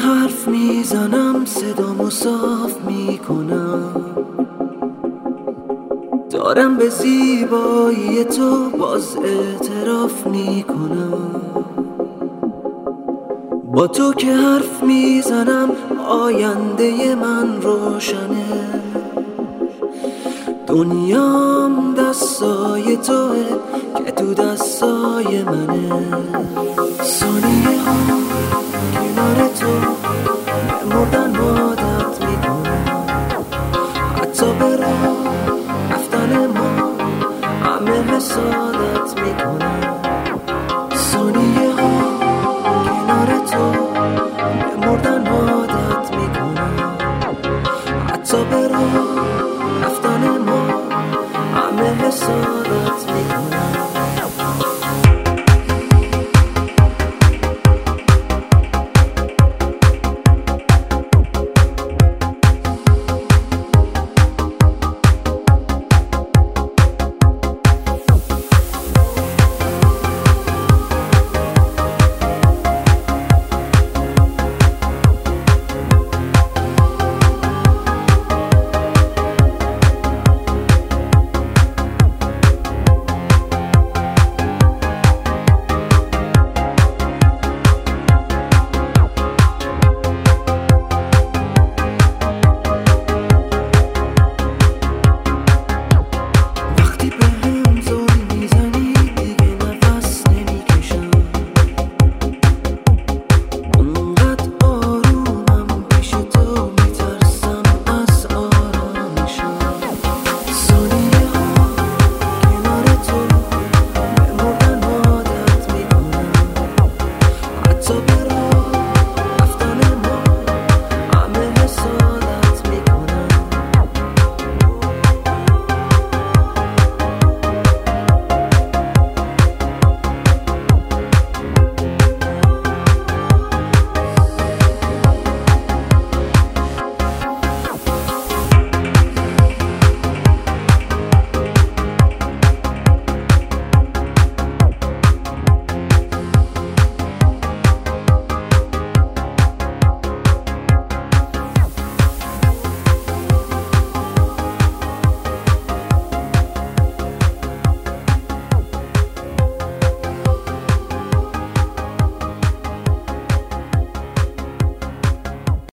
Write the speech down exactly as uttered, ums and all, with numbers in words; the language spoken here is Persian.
حرف میزنم صدامو صاف میکنم، دارم به زیبایی تو باز اعتراف میکنم. با تو که حرف میزنم آینده من روشنه، دنیام دستای توه که تو دستای منه. ثانیه ها کنار تو بمردن